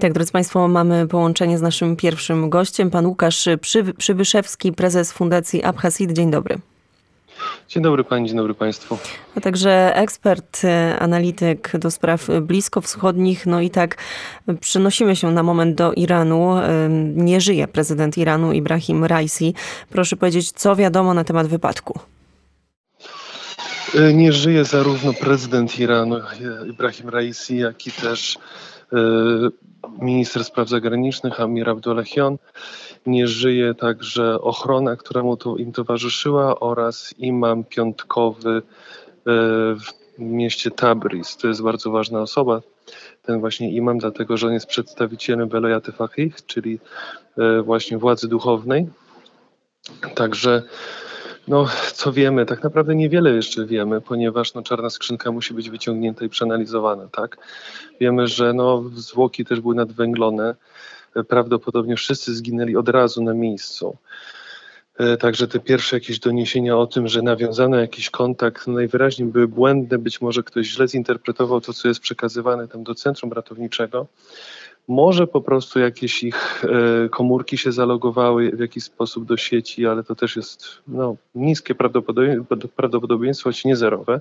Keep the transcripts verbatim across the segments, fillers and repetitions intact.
tak, drodzy Państwo, mamy połączenie z naszym pierwszym gościem, pan Łukasz Przy- Przybyszewski, prezes Fundacji Abhasid. Dzień dobry. Dzień dobry Pani, dzień dobry Państwu. A także ekspert, analityk do spraw bliskowschodnich. No i tak przenosimy się na moment do Iranu. Nie żyje prezydent Iranu Ibrahim Raisi. Proszę powiedzieć, co wiadomo na temat wypadku? Nie żyje zarówno prezydent Iranu Ibrahim Raisi, jak i też minister spraw zagranicznych Amir Abdollahian. Nie żyje także ochrona, która mu tu im towarzyszyła, oraz imam piątkowy w mieście Tabriz. To jest bardzo ważna osoba, ten właśnie imam, dlatego że on jest przedstawicielem Velayat Faqih, czyli właśnie władzy duchownej. Także no, co wiemy? Tak naprawdę niewiele jeszcze wiemy, ponieważ no, czarna skrzynka musi być wyciągnięta i przeanalizowana, tak? Wiemy, że no, zwłoki też były nadwęglone. Prawdopodobnie wszyscy zginęli od razu na miejscu. Także te pierwsze jakieś doniesienia o tym, że nawiązano jakiś kontakt, no najwyraźniej były błędne. Być może ktoś źle zinterpretował to, co jest przekazywane tam do centrum ratowniczego. Może po prostu jakieś ich komórki się zalogowały w jakiś sposób do sieci, ale to też jest no, niskie prawdopodobieństwo, choć nie zerowe.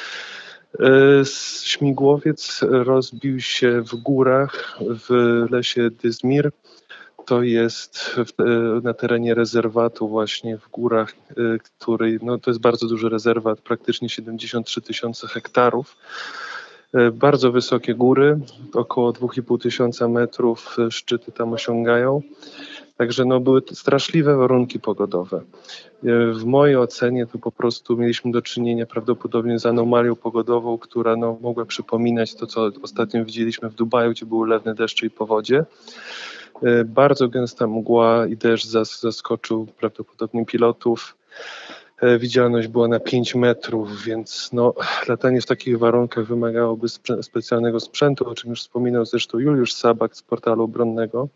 Śmigłowiec rozbił się w górach w lesie Dyzmir. To jest w, na terenie rezerwatu właśnie w górach, który, no to jest bardzo duży rezerwat, praktycznie siedemdziesiąt trzy tysiące hektarów. Bardzo wysokie góry, około dwa i pół tysiąca metrów szczyty tam osiągają. Także no, były straszliwe warunki pogodowe. W mojej ocenie to po prostu mieliśmy do czynienia prawdopodobnie z anomalią pogodową, która no, mogła przypominać to, co ostatnio widzieliśmy w Dubaju, gdzie były lewne deszcze i powodzie. Bardzo gęsta mgła i deszcz zaskoczył prawdopodobnie pilotów. Widzialność była na pięć metrów, więc no, latanie w takich warunkach wymagałoby sprzę- specjalnego sprzętu, o czym już wspominał zresztą Juliusz Sabak z portalu obronnego.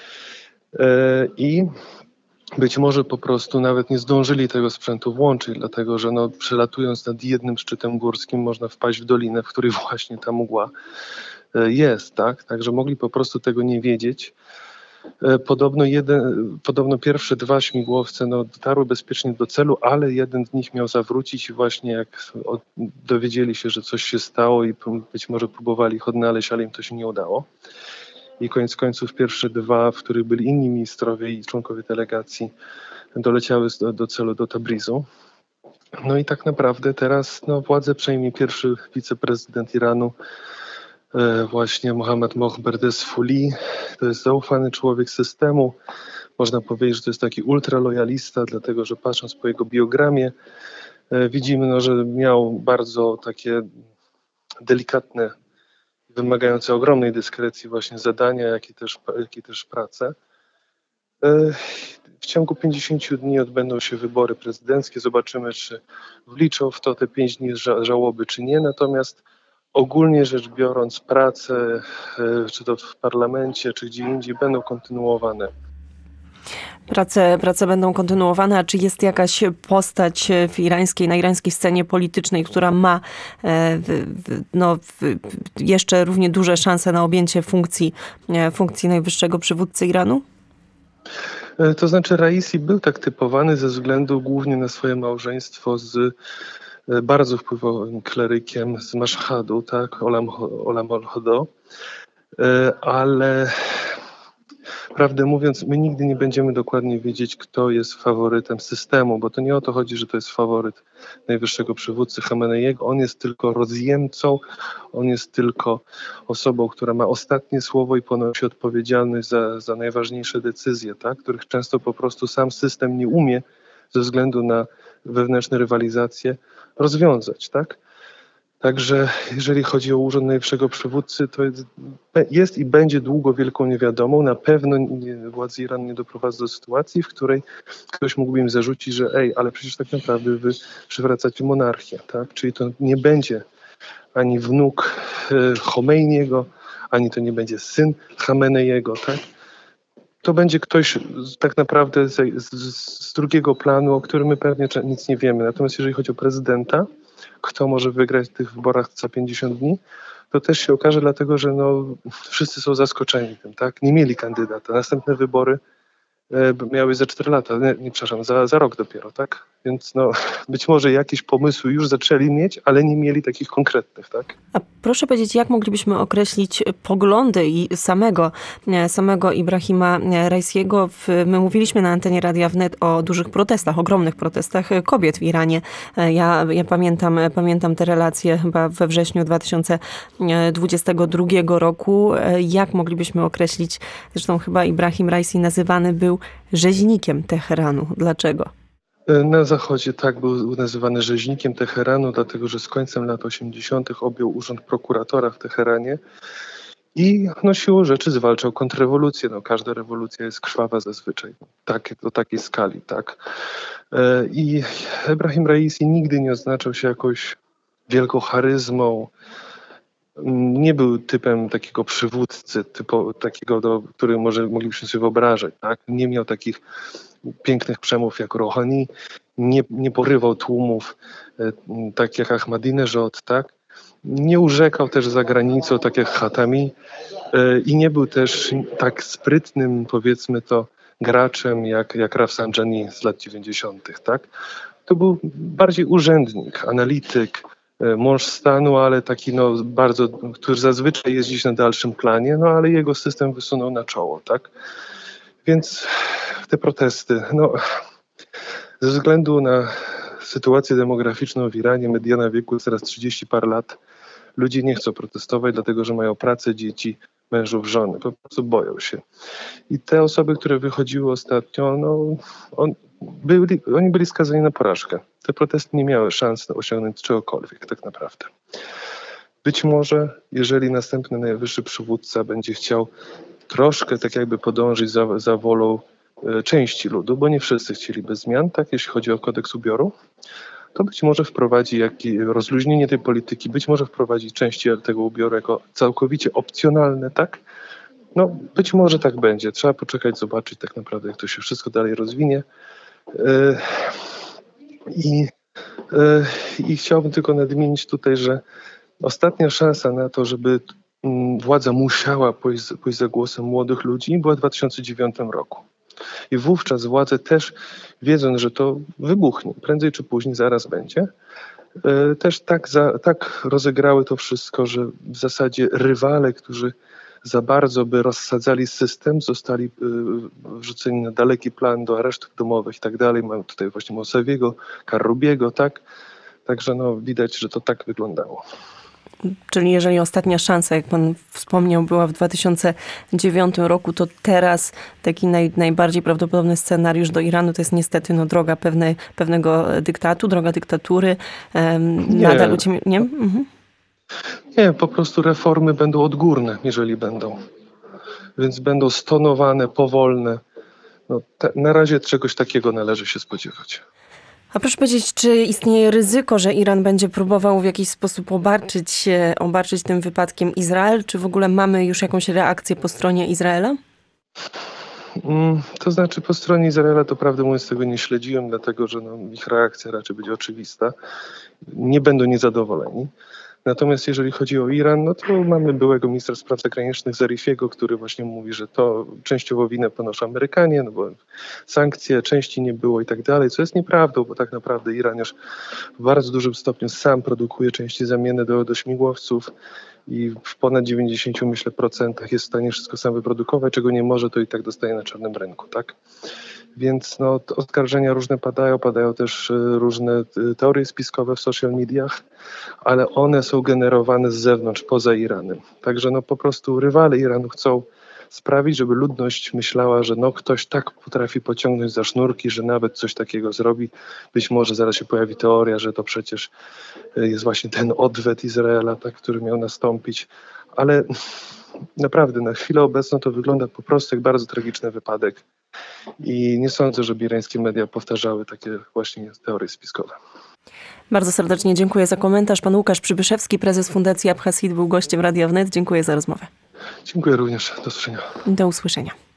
I być może po prostu nawet nie zdążyli tego sprzętu włączyć, dlatego że no, przelatując nad jednym szczytem górskim można wpaść w dolinę, w której właśnie ta mgła jest, tak? Także mogli po prostu tego nie wiedzieć. Podobno, jeden, podobno pierwsze dwa śmigłowce no, dotarły bezpiecznie do celu, ale jeden z nich miał zawrócić i właśnie jak od, dowiedzieli się, że coś się stało i być może próbowali ich odnaleźć, ale im to się nie udało. I koniec końców pierwsze dwa, w których byli inni ministrowie i członkowie delegacji, doleciały do, do celu, do Tabrizu. No i tak naprawdę teraz no, władzę przejmie pierwszy wiceprezydent Iranu, e, właśnie Mohammad Mohdeh Fouli. To jest zaufany człowiek systemu. Można powiedzieć, że to jest taki ultralojalista, dlatego że patrząc po jego biogramie, e, widzimy, no, że miał bardzo takie delikatne, wymagające ogromnej dyskrecji właśnie zadania, jak i też, jak i też pracę. W ciągu pięćdziesięciu dni odbędą się wybory prezydenckie. Zobaczymy, czy wliczą w to te pięć dni ża- żałoby, czy nie. Natomiast ogólnie rzecz biorąc, prace, czy to w parlamencie, czy gdzie indziej, będą kontynuowane. Prace, prace będą kontynuowane, a czy jest jakaś postać w irańskiej, na irańskiej scenie politycznej, która ma w, w, no, w, jeszcze równie duże szanse na objęcie funkcji, funkcji najwyższego przywódcy Iranu? To znaczy Raisi był tak typowany ze względu głównie na swoje małżeństwo z bardzo wpływowym klerykiem z Maszhadu, tak, Olam, Olam al-Hodo, ale prawdę mówiąc, my nigdy nie będziemy dokładnie wiedzieć, kto jest faworytem systemu, bo to nie o to chodzi, że to jest faworyt najwyższego przywódcy Chameneiego. On jest tylko rozjemcą, on jest tylko osobą, która ma ostatnie słowo i ponosi odpowiedzialność za, za najważniejsze decyzje, tak? Których często po prostu sam system nie umie ze względu na wewnętrzne rywalizacje rozwiązać, tak? Także jeżeli chodzi o urząd najwyższego przywódcy, to jest, jest i będzie długo wielką niewiadomą. Na pewno nie, władze Iranu nie doprowadzą do sytuacji, w której ktoś mógłby im zarzucić, że ej, ale przecież tak naprawdę wy przywracacie monarchię, tak? Czyli to nie będzie ani wnuk e, Chomeiniego, ani to nie będzie syn Chameneiego, tak? To będzie ktoś tak naprawdę z, z, z drugiego planu, o którym my pewnie nic nie wiemy. Natomiast jeżeli chodzi o prezydenta, kto może wygrać w tych wyborach za pięćdziesiąt dni, to też się okaże, dlatego że no, wszyscy są zaskoczeni tym, tak? Nie mieli kandydata. Następne wybory e, miały za cztery lata, nie, nie przepraszam, za, za rok dopiero, tak? Więc no, być może jakieś pomysły już zaczęli mieć, ale nie mieli takich konkretnych, tak? A proszę powiedzieć, jak moglibyśmy określić poglądy i samego, samego Ibrahima Raisiego? My mówiliśmy na antenie Radia Wnet o dużych protestach, ogromnych protestach kobiet w Iranie. Ja, ja pamiętam, pamiętam te relacje chyba we wrześniu dwa tysiące dwudziestego drugiego roku. Jak moglibyśmy określić, zresztą chyba Ibrahim Raisi nazywany był rzeźnikiem Teheranu. Dlaczego? Na zachodzie tak był nazywany rzeźnikiem Teheranu, dlatego że z końcem lat osiemdziesiątych objął urząd prokuratora w Teheranie i no, siłą rzeczy zwalczał kontrrewolucję. No, każda rewolucja jest krwawa zazwyczaj, tak, do takiej skali. Tak. I Ebrahim Raisi nigdy nie oznaczał się jakąś wielką charyzmą. Nie był typem takiego przywódcy, typu, takiego, do, który może moglibyśmy sobie wyobrażać. Tak? Nie miał takich pięknych przemów jak Rouhani, nie, nie porywał tłumów e, tak jak Ahmadinejad, tak? Nie urzekał też za granicą tak jak Khatami e, i nie był też tak sprytnym, powiedzmy to, graczem jak, jak Rafsanjani z lat dziewięćdziesiątych. Tak? To był bardziej urzędnik, analityk, e, mąż stanu, ale taki no, bardzo, który zazwyczaj jest gdzieś na dalszym planie, no ale jego system wysunął na czoło. Tak? Więc te protesty, no, ze względu na sytuację demograficzną w Iranie, mediana wieku jest teraz trzydzieści parę lat, ludzie nie chcą protestować, dlatego że mają pracę, dzieci, mężów, żony, po prostu boją się. I te osoby, które wychodziły ostatnio, no, on, byli, oni byli skazani na porażkę. Te protesty nie miały szans na osiągnięcie czegokolwiek, tak naprawdę. Być może, jeżeli następny najwyższy przywódca będzie chciał troszkę tak jakby podążyć za, za wolą e, części ludu, bo nie wszyscy chcieliby zmian, tak, jeśli chodzi o kodeks ubioru, to być może wprowadzi jakieś rozluźnienie tej polityki, być może wprowadzi części tego ubioru jako całkowicie opcjonalne, tak? No, być może tak będzie. Trzeba poczekać, zobaczyć tak naprawdę, jak to się wszystko dalej rozwinie. E, i, e, I chciałbym tylko nadmienić tutaj, że ostatnia szansa na to, żeby władza musiała pójść, pójść za głosem młodych ludzi, była w dwa tysiące dziewiątym roku. I wówczas władze też, wiedząc, że to wybuchnie, prędzej czy później, zaraz będzie, też tak, za, tak rozegrały to wszystko, że w zasadzie rywale, którzy za bardzo by rozsadzali system, zostali wrzuceni na daleki plan do aresztów domowych i tak dalej. Mamy tutaj właśnie Mousaviego, Karrubiego, tak? Także no, widać, że to tak wyglądało. Czyli jeżeli ostatnia szansa, jak pan wspomniał, była w dwa tysiące dziewiątym roku, to teraz taki naj, najbardziej prawdopodobny scenariusz do Iranu to jest niestety no, droga pewne, pewnego dyktatu, droga dyktatury. Um, nie. Nadal uciemnia... Nie? Mhm. Nie, po prostu reformy będą odgórne, jeżeli będą. Więc będą stonowane, powolne. No, te, na razie czegoś takiego należy się spodziewać. A proszę powiedzieć, czy istnieje ryzyko, że Iran będzie próbował w jakiś sposób obarczyć, obarczyć tym wypadkiem Izrael? Czy w ogóle mamy już jakąś reakcję po stronie Izraela? Mm, to znaczy po stronie Izraela to prawdę mówiąc tego nie śledziłem, dlatego że no, ich reakcja raczej będzie oczywista. Nie będą niezadowoleni. Natomiast jeżeli chodzi o Iran, no to mamy byłego ministra spraw zagranicznych Zarifiego, który właśnie mówi, że to częściowo winę ponoszą Amerykanie, no bo sankcje, części nie było i tak dalej, co jest nieprawdą, bo tak naprawdę Iran już w bardzo dużym stopniu sam produkuje części zamienne do, do śmigłowców i w ponad dziewięćdziesięciu, myślę, procentach jest w stanie wszystko sam wyprodukować, czego nie może, to i tak dostaje na czarnym rynku, tak? Więc no, oskarżenia różne padają, padają też różne teorie spiskowe w social mediach, ale one są generowane z zewnątrz, poza Iranem. Także no, po prostu rywale Iranu chcą sprawić, żeby ludność myślała, że no, ktoś tak potrafi pociągnąć za sznurki, że nawet coś takiego zrobi. Być może zaraz się pojawi teoria, że to przecież jest właśnie ten odwet Izraela, tak, który miał nastąpić, ale naprawdę na chwilę obecną to wygląda po prostu jak bardzo tragiczny wypadek. I nie sądzę, żeby irańskie media powtarzały takie właśnie teorie spiskowe. Bardzo serdecznie dziękuję za komentarz. Pan Łukasz Przybyszewski, prezes Fundacji Abhasid, był gościem Radia Wnet. Dziękuję za rozmowę. Dziękuję również. Do usłyszenia. Do usłyszenia.